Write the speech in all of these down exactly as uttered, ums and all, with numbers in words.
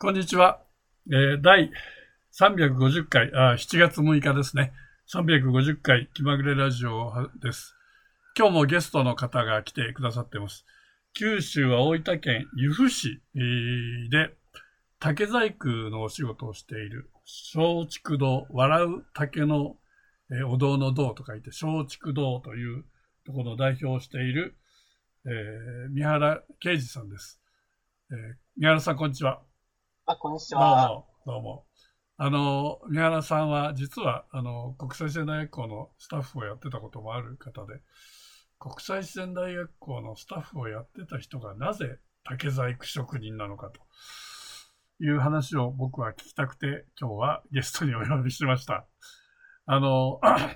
こんにちは。えー、第さんびゃくごじゅっかい、あ、しちがつむいかですね。さんびゃくごじゅっかい気まぐれラジオです。今日もゲストの方が来てくださっています。九州は大分県由布市で竹細工のお仕事をしている松竹堂、笑う竹のお堂の堂と書いて松竹堂というところの代表をしている、えー、三原啓二さんです。えー、三原さん、こんにちは。 あ、こんにちは。 どうも、どうも。あの、三原さんは、実は、あの、国際自然大学校のスタッフをやってたこともある方で、国際自然大学校のスタッフをやってた人がなぜ竹細工職人なのかという話を僕は聞きたくて、今日はゲストにお呼びしました。あの、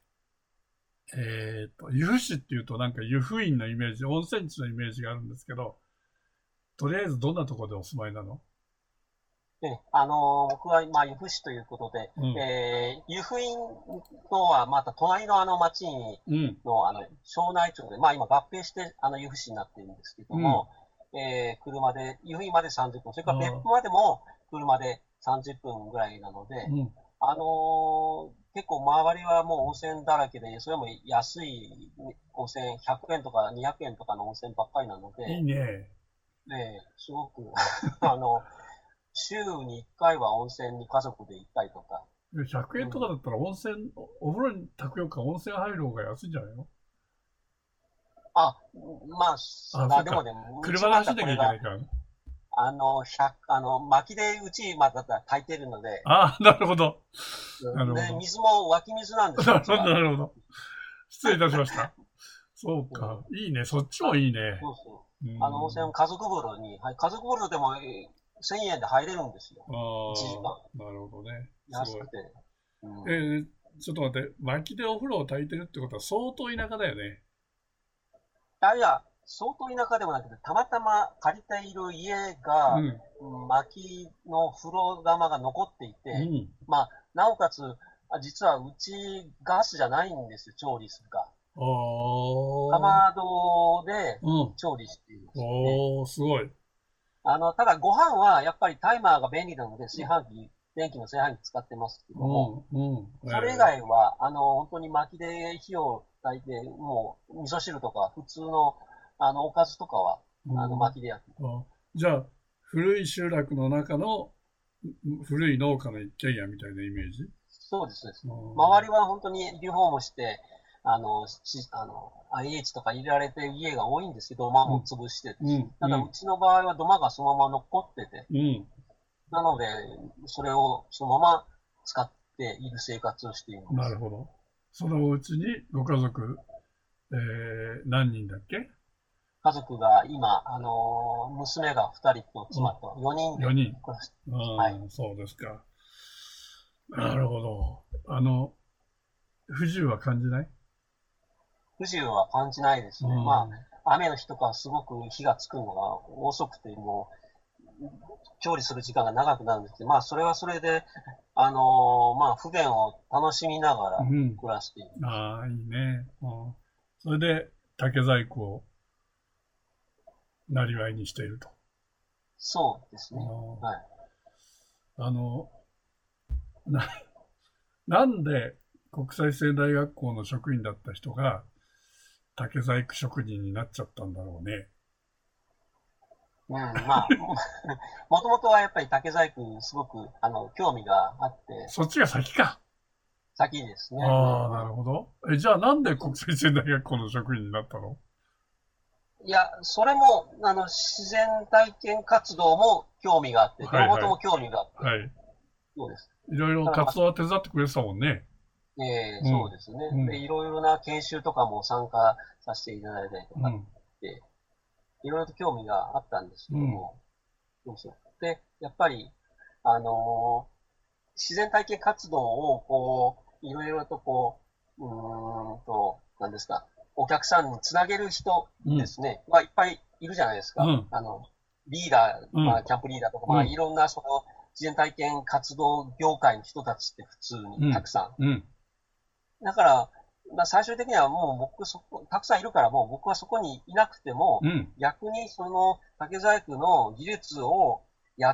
えっと、由布市っていうとなんか湯布院のイメージ、温泉地のイメージがあるんですけど、とりあえずどんなところでお住まいなの？ え、あのー僕は、まあ、由布市ということで、 うん。 えー、湯布院とはまた隣のあの町うん。 の、あの、庄内町で、まあ今合併して、あの、由布市になっているんですけどうん。 も、えー、車で、湯布院までさんじゅっぷん、それから別ああ。 府までも車でさんじゅっぷんぐらいなので、 うん。 あのー結構周りはもう温泉だらけで、それも安い温泉、ひゃくえんとかにひゃくえんとかの温泉ばっかりなのいいで、 ね。 えー、すごくあの、週にいっかいは温泉に家族で行ったりとか。 ひゃくえんとかうん、 だったら温泉、お風呂に炊くよりか温泉入る方が安いんじゃないの？ あ、まあ、 あ、そっか。 まあでもね、うちま車で走んなきゃいけなたこれが、 いからね。 あの、ひゃく、あの、薪でうちまだ炊いてるので、 ああ、なるほど。なるうんで、 ほど。 水も湧き水なんですよ、 なるほど、 うちは。 なるほど。失礼いたしました。そううん、 か。いいね。そっちもあ、 いいね。 そうそう。 うあの、温泉、 ん。 家族風呂に、はい、家族風呂でもえーせんえんで入れるんですよ。 あいちじかん。 あ、なるほどね。すごい。 安くて。うん。 えー、ちょっと待って。薪でお風呂を炊いてるってことは相当田舎だよね。 あ、いや、相当田舎でもなくて、たまたま借りている家が、 うん。 うん薪の風呂釜が残っていて、 うん。 まあ、なおかつ、あ実はうちガスじゃないんですよ、調理するか。 ああ。 かまどでうん。 調理しています。で、 おー、すごい。 あの、ただご飯はやっぱりタイマーが便利なので、炊飯器、電気の炊飯器使ってますけうども、 ん、うん。 それ以え外は、あの、本当に薪で火を焚いて、もう、味噌汁とか、普通の、あの、おかずとかは、 ー、 あの、 うん。 薪でやってます。 あ、じゃあ、古い集落の中の古い農家の一軒家みたいなイメージ？ そうです、そうです。 あー、 周りは本当にリフォームして、あの、しあの、アイエイチ とか入れられてる家が多いんですけど、土間もうん、 潰してですね。 うん、 ただ、ううん、 ちの場合は土間がそのまま残ってて、 うん。 なので、それをそのまま使っている生活をしています。 なるほど。そのお家にご家族、えー、何人だっけ？ 家族が今、あの、娘がふたりとうん、 妻とよにんでよにん。 暮らしています。はい。 ああ、そうですか。なるほど。あの、不自由は感じない？ 不自由は感じないですうね。まん。 あ、雨の日とかすごく火がつくのが遅くて、もう、調理する時間が長くなるんですけど、まあ、それはそれで、あのーまあ、不便を楽しみながらうん。 暮らしています。 ああ、いいね。うん。それで、竹細工をなりわいにしていると。 そうですね。 あはい。 あ、あの、な、なんで国際生大学校の職員だった人が竹細工職人になっちゃったんだろうね。 うん、まあ、もともとはやっぱり竹細工、すごく、あの、興味があって、 そっちが先か。 先ですね。うああ、なんうん。 るほど。え、じゃあなんで国際生大学校の職員になったの？ いや、それも、あの、自然体験活動も興味があって、 はいはい。 両方とも興味があって、 はい。 そうです。 いろいろただまあ、 活動は手伝ってくれてたもんね。 えー、 うん。 そうですね。で、 うん。 いろいろな研修とかも参加させていただいたりとかうん。 で、いろいろと興味があったんですけうん。 ども、そうそう。で、やっぱり、あのー自然体験活動を、こう、いろいろとこう、うーんと、なんですか、お客さんにつなげる人うん。 ですね、まあ、いっぱいいるじゃないですか。 うん。 あの、リーダー、まあ、 うん。 キャンプリーダーとか、まあ、いうん。 ろんな、その、自然体験活動業界の人たちって普通にうん。 たくさうん。 ん。だから、まあ、最終的にはもう僕そこ、たくさんいるからもう僕はそこにいなくても、 うん。 逆にその竹細工の技術をや、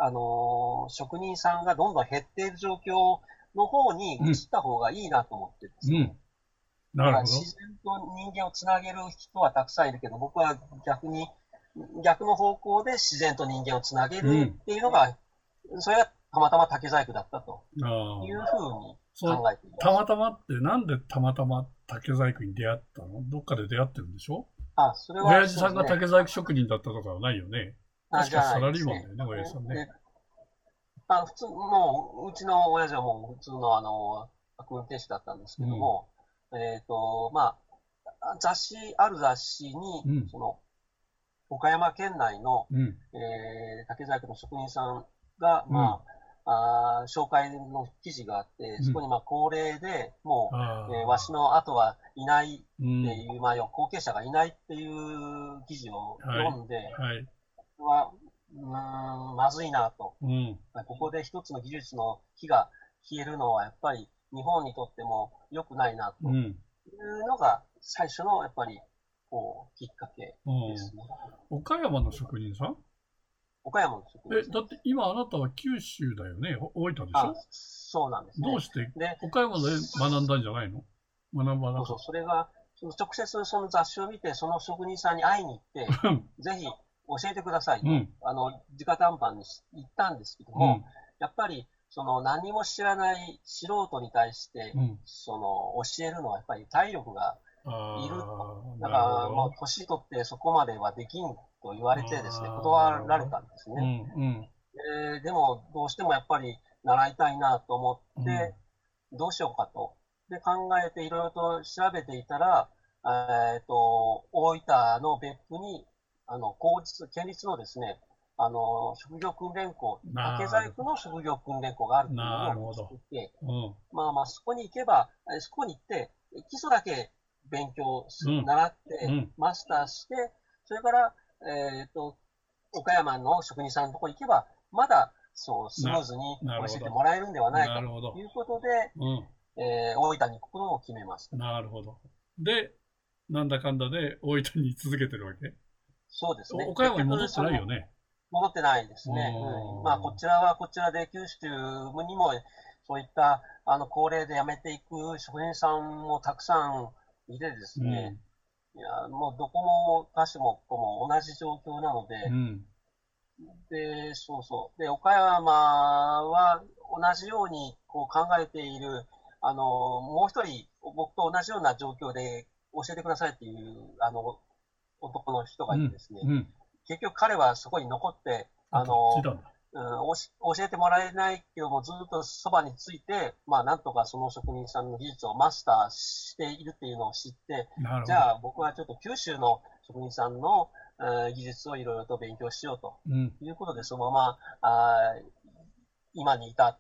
あのー職人さんがどんどん減っている状況の方に移った方がいいなと思ってるんですよ。 うん。なるほど。 自然と人間をつなげる人はたくさんいるけど、僕は逆に、逆の方向で自然と人間をつなげるっていうのが、うん、それがたまたま竹細工だったというふうに考えています。 たまたまってなんでたまたま竹細工に出会ったの？どっかで出会ってるんでしょ？ あ、それは、 親父さんが竹細工職人だったとかはないよね。確かサラリーマンだよね、親父さんね。 あ、普通、もう、うちの親父はもう普通のあの、運転手だったんですけども、うん、えっ、ー、と、まあ、雑誌、ある雑誌に、うん、その、岡山県内の、うん、えー、竹細工の職人さんが、まあ、うんあ紹介の記事があって、そこにまあ高齢で、もう、えー、わしの後はいないっていう、うん、まあ、後継者がいないっていう記事を読んで、はいはい、はうーんまずいなと、うん、ここで一つの技術の火が消えるのはやっぱり日本にとっても良くないなというのが最初のやっぱりこうきっかけですね。 うん、岡山の職人さん？ 岡山の職人さん。 え、だって今あなたは九州だよね。大分でしょ？あ、 そうなんですね。 どうして岡山で学んだんじゃないの？学ばなかった。 そうそう、それが、その直接その雑誌を見て、その職人さんに会いに行って、ぜひ教えてくださいと、うん、あの、直談判に行ったんですけども、うん、やっぱり、その何も知らない素人に対して、うん、その教えるのはやっぱり体力がいると。だからもう年取ってそこまではできんと言われてですね、断られたんですね。うんうんえー、でもどうしてもやっぱり習いたいなと思って、どうしようかと。で考えていろいろと調べていたら、えっと、大分の別府に、あの、公立、県立のですね、あの、職業訓練校、竹細工の職業訓練校があるというのを知っていて、うん、まあまあそこに行けば、そこに行って、基礎だけ勉強する、うん、習って、うん、マスターして、それから、えっと、岡山の職人さんのところに行けば、まだそうスムーズに教えてもらえるんではないかということで、うんえー、大分に行くことを決めました。 なるほど。で、なんだかんだで大分に続けてるわけ？ そうですね。 岡山に戻ってないよね。 戻ってないですね。うん、まあ、こちらはこちらで九州にも、そういった、あの、高齢で辞めていく職人さんもたくさんいてですね、うん、いや、もうどこもかしもここも同じ状況なので、うん、で、そうそう。で、岡山は同じようにこう考えている、あの、もう一人、僕と同じような状況で教えてくださいっていう、あの、男の人がいてですね、うんうん、結局彼はそこに残って、あの、うん、教えてもらえないけども、ずっとそばについて、まあ、なんとかその職人さんの技術をマスターしているっていうのを知って、じゃあ僕はちょっと九州の職人さんの、えー、技術をいろいろと勉強しようということで、うん、そのまま、あ今に至って、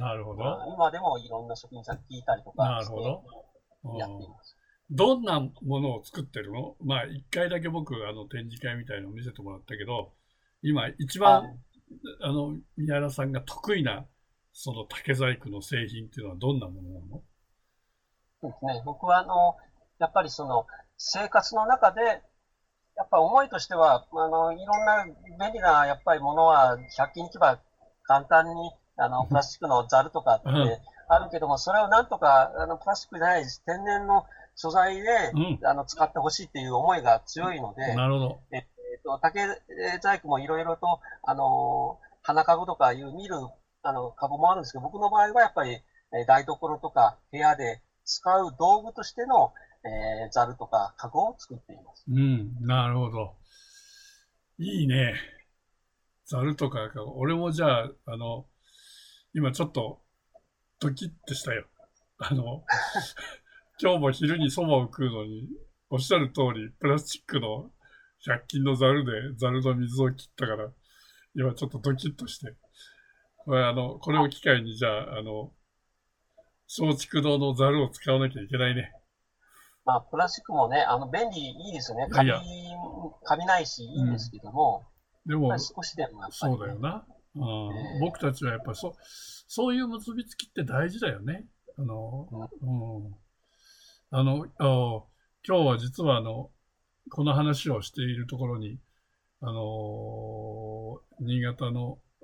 なるほど、 今でもいろんな職人さんに聞いたりとかしてやっています。 どんなものを作ってるの？まあ、一回だけ僕、あの、展示会みたいなのを見せてもらったけど、今、一番、あ, あの、宮原さんが得意な、その竹細工の製品っていうのはどんなものなの？ そうですね。僕は、あの、やっぱりその、生活の中で、やっぱ思いとしては、あの、いろんな便利な、やっぱりものは、ひゃく均に行けば簡単に、あの、プラスチックのザルとかってあるけども、それをなんとか、あの、プラスチックじゃない天然の素材で、うん、あの使ってほしいっていう思いが強いので、 なるほど。 えっと、竹細工もいろいろと、あの、花かごとかいう見る、あの、かごもあるんですけど、僕の場合はやっぱり、台所とか部屋で使う道具としての、えー、ザルとかかごを作っています。 うん、なるほど。いいね。ザルとかかご。俺もじゃあ、あの、今ちょっと、ドキッとしたよ。あの、今日も昼にそばを食うのに、おっしゃる通り、プラスチックのひゃく均のザルでザルの水を切ったから、今ちょっとドキッとして。これあの、これを機会にじゃあ、あの、松竹堂のザルを使わなきゃいけないね。 まあ、プラスチックもね、あの、便利、いいですよね。カビ、カビないし、いいんですけども。 うん、でも、 少しでもやっぱり、ね、 そうだよな。うんえー、僕たちはやっぱりそ、そういう結びつきって大事だよね。あの、うんうんあの、あ今日は実はあの、この話をしているところに、あの、新潟の、あ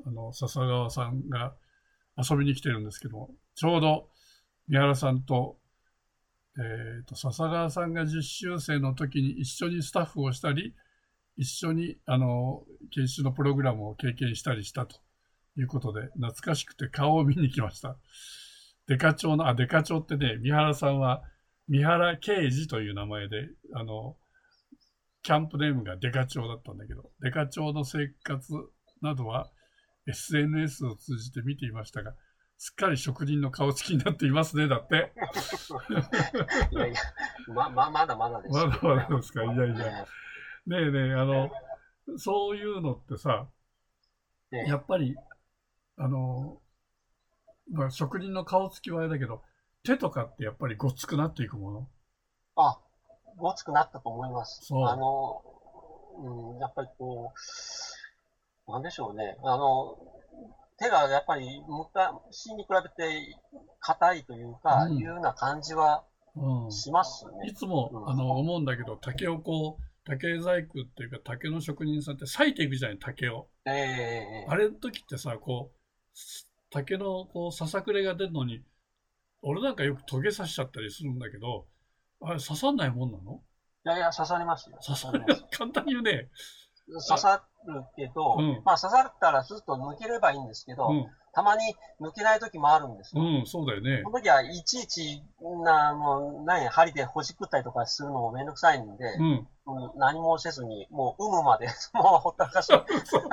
あの、笹川さんが遊びに来てるんですけども、ちょうど三原さんと、えっと、笹川さんが実習生の時に一緒にスタッフをしたり、一緒に、あの、研修のプログラムを経験したりしたということで、懐かしくて顔を見に来ました。デカ長の、あ、デカ長ってね、三原さんは、三原啓二という名前で、あの、キャンプネームがデカ長だったんだけど、デカ長の生活などは エスエヌエス を通じて見ていましたが、すっかり職人の顔つきになっていますね、だって。 いやいや、ま、ま、まだまだです。 まだまだですか、いやいや。ねえねえ、あの、そういうのってさ、 ね、 やっぱり、あの、まあ、職人の顔つきはあれだけど、手とかってやっぱりごっつくなっていくもの。 あ、ごつくなったと思います。 そう。 あの、うん、やっぱりこう、なんでしょうね。あの、手がやっぱり昔に比べて硬いというか、 うん、 いうような感じはうん、 しますね。 いつも、 うん、 あの思うんだけど、竹をこう、竹細工っていうか、竹の職人さんって裂いていくじゃない、竹を。 ええー、 あれの時ってさ、こう、竹のこうささくれが出るのに、俺なんかよくトゲ刺しちゃったりするんだけど、あれ刺さんないもんなの？ いやいや、刺さりますよ。 刺さる。簡単に言うね。 刺さるけど、うん、まあ刺さったらすっと抜ければいいんですけど、うん、たまに抜けない時もあるんですよ。 うん、そうだよね。 その時はいちいちな、もう、何、針でほじくったりとかするのもめんどくさいんで、うん、何もせずに、もう有無まで、もうほったらかし。で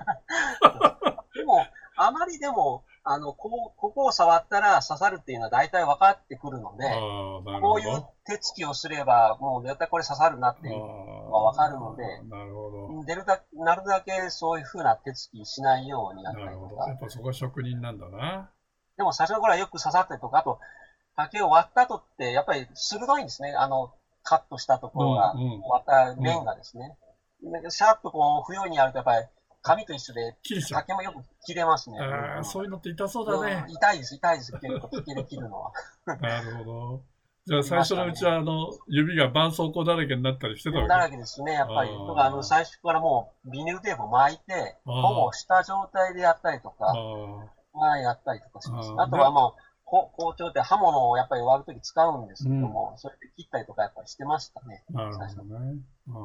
も、あまりでも、あの、こう、ここを触ったら刺さるっていうのは大体分かってくるので、こういう手つきをすれば、もう絶対これ刺さるなっていうのが分かるので、 なるほど。 出るだなるだけそういう風な手つきしないようにやったりとか。 なるほど。やっぱそこは職人なんだな。 でも最初の頃はよく刺さったりとか、あと、竹を割った後って、やっぱり鋭いんですね。あの、カットしたところが、うんうん、割った面がですね。うん、シャーッとこう、不用意にやると、やっぱり、紙と一緒で、竹もよく切れますね。 ああ、そういうのって痛そうだね。 うん、痛いです、痛いです、結構、竹で切るのは。 なるほど。じゃあ最初のうちは、あの、指が絆創膏だらけになったりしてたわけだらけですね、やっぱり。とか、あの、最初からもう、ビニールテープを巻いて、ほぼした状態でやったりとか、まあ、やったりとかします。あとはもう、包丁って刃物をやっぱり割るとき使うんですけども、うん、それで切ったりとかやっぱりしてましたね。 なるほどね。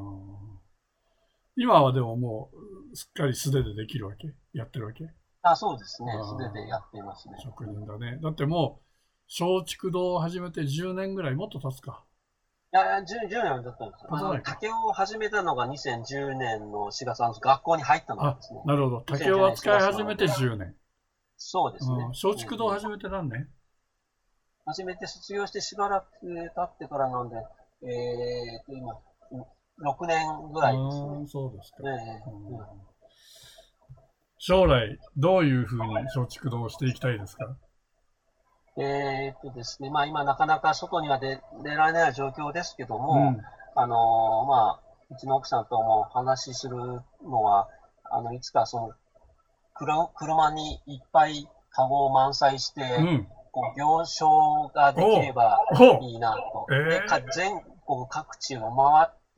今はでももう、すっかり素手でできるわけ？やってるわけ？ あ、そうですね。素手でやっていますね。 職人だね。だってもう、松竹堂を始めてじゅうねんぐらい、もっと経つか。 いや、じゅうねんだったんですよ。あの、竹を始めたのがにせんじゅうねんのしがつ、学校に入ったのですね。 なるほど。竹を扱い始めてじゅうねん。 そうですね。 松竹堂を始めて何年？ 初めて卒業してしばらく経ってからなんで、えーと、今、ろくねんぐらいですね。 そうですか。 えーうん、 将来、どういうふうに松竹堂をしていきたいですか？ えーとですね、まあ今なかなか外には出出られない状況ですけども、うん、あのー、まあ、うちの奥さんとも話しするのは、あの、いつかその、車にいっぱいカゴを満載して、うんこう行商ができればいいなと。えー、で全国各地を回って、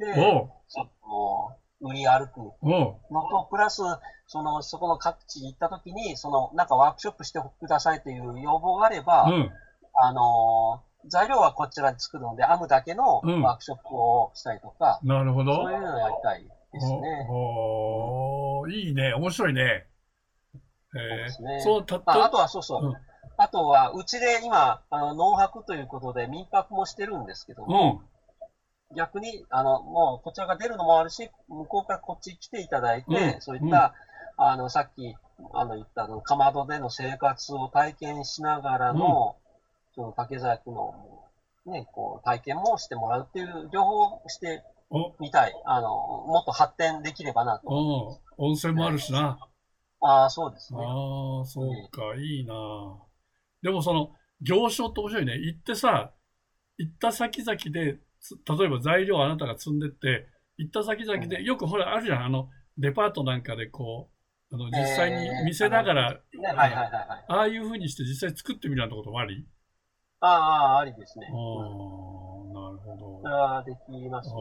その売り歩くのと、プラス、その、そこの各地に行った時に、その、なんかワークショップしてくださいという要望があれば、うん、あの、材料はこちらで作るので、編むだけのワークショップをしたりとか、 うん、なるほど。 そういうのをやりたいですね。 おお、いいね、面白いね。 そうですね。 そう、たあ、あとはそうそう。うんあとは、うちで今、あの、農泊ということで民泊もしてるんですけども、うん、逆に、あの、もう、こちらが出るのもあるし、向こうからこっち来ていただいて、うん、そういった、うん、あの、さっき、あの、言ったの、かまどでの生活を体験しながらの、その、竹細工の、ね、こう、体験もしてもらうっていう、両方してみたい。あの、もっと発展できればなと。 温泉もあるしな。 ああ、そうですね。 ああ、そうか、いいな。でもその、行商って面白いね。行ってさ、行った先々で、例えば材料をあなたが積んでって、行った先々で、よくほら、あるじゃん。あの、デパートなんかでこう、あの、実際に見せながら、ああいう風にして実際作ってみるなんてこともあり？ ああ、ありですね。 ああ、なるほど。 それはできますね。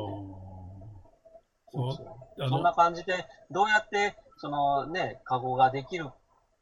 そうそんな感じで、どうやって、そのね、カゴができる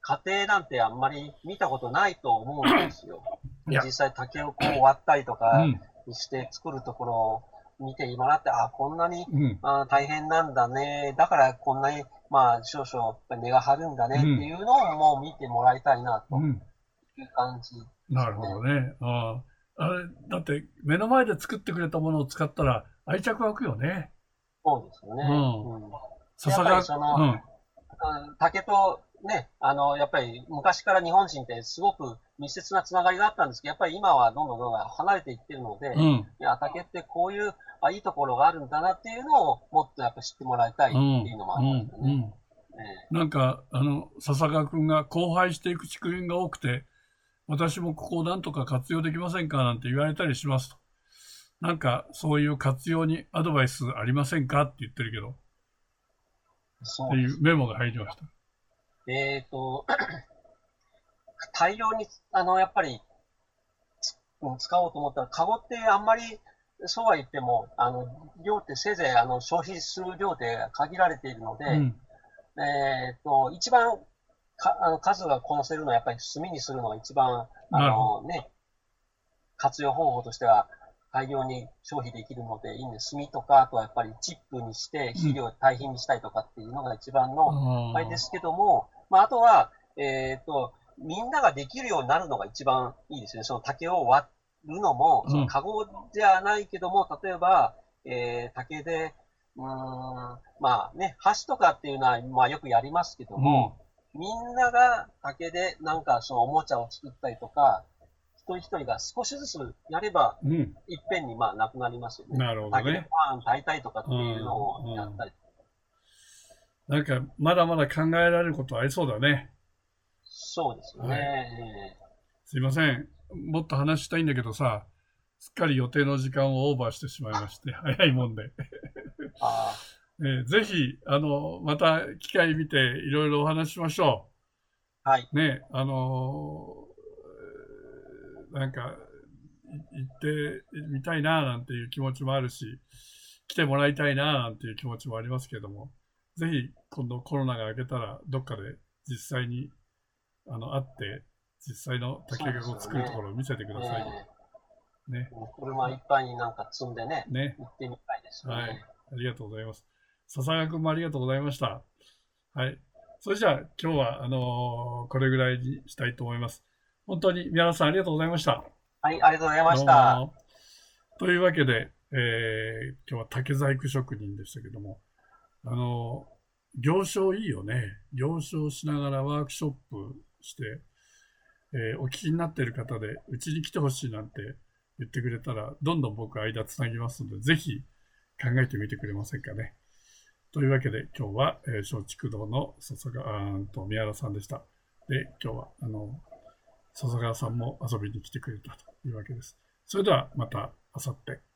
過程なんてあんまり見たことないと思うんですよ。 いや実際竹をこう割ったりとかうんして作るところを見て今だって、あ、こんなに、 うんあー大変なんだね。だからこんなに、まあ少々やっぱり値が張るんだねっていうのをもう見てもらいたいなとうんいう感じ。 なるほどね。ああ、あれ、だって目の前で作ってくれたものを使ったら愛着湧くよね。 そうですよね。 うんうん笹が、 やっぱりその、 うん、 うん竹とね、あの、やっぱり昔から日本人ってすごく密接なつながりがあったんですけど、やっぱり今はどんどんどんどん離れていってるので、 うん、 いや、竹ってこういう、あ、いいところがあるんだなっていうのをもっとやっぱ知ってもらいたいってうん、 いうのもありますよね。 うん、うん。 えなんか、あの、笹川くんが荒廃していく竹林が多くて、私もここをなんとか活用できませんかなんて言われたりしますと。なんか、そういう活用にアドバイスありませんかって言ってるけど、ってそうです。 いうメモが入りました。 えっと、大量に、あの、やっぱり、つうん使おうと思ったら、カゴってあんまり、そうは言っても、あの、量ってせいぜい、あの、消費する量で限られているので、 うん、 えっと、一番かあの数がこなせるのはやっぱり炭にするのが一番、あなるほのね、活用方法としては大量に消費できるのでいいんです。炭とか、あとはやっぱりチップにして肥料、堆肥にしたりとかっていうのが一番の、 ああれですけども、まあ、あとは、えっと、みんなができるようになるのが一番いいですね。その竹を割るのも、 うんそのカゴじゃないけども、例えば、えー竹で、うーん、まあね、箸とかっていうのは、まあよくやりますけども、みんなが竹でなんかそのおもちゃを作ったりとか、一人一人が少しずつやれば、 うん、 いっぺんにまあなくなりますよね。 なるほど竹でね。 パン炊いたりとかっていうのをやったり。 なんか、まだまだ考えられることありそうだね。 そうですよね。 はいえすいません。もっと話したいんだけどさ、すっかり予定の時間をオーバーしてしまいまして、早いもんで。 ーあえーぜひ、あの、また機会見ていろいろお話ししましょーはい。 う。ね、あのーなんか、い行ってみたいななんていう気持ちもあるし、来てもらいたいななんていう気持ちもありますけども、ぜひ、今度コロナが明けたら、どっかで実際に、あの、会って、実際の竹がを作るところを見せてくださいよ。 えね。 ー車いっぱいになんか積んでね、 ね。 行ってみたいですよね。 はい。ありがとうございます。笹川くんもありがとうございました。はい。それじゃあ、今日は、あのーこれぐらいにしたいと思います。本当に宮田さんありがとうございました。 はい、ありがとうございましどうた。 も。というわけで、えー今日は竹細工職人でしたけども、あのー行商いいよね。行商しながらワークショップして、えーお聞きになっている方で、うちに来てほしいなんて言ってくれたら、どんどん僕間つなぎますので、ぜひ考えてみてくれませんかね。というわけで、今日は、えー松竹堂の笹川、あーと宮原さんでした。で、今日は、あの、笹川さんも遊びに来てくれたというわけです。それでは、また、あさって。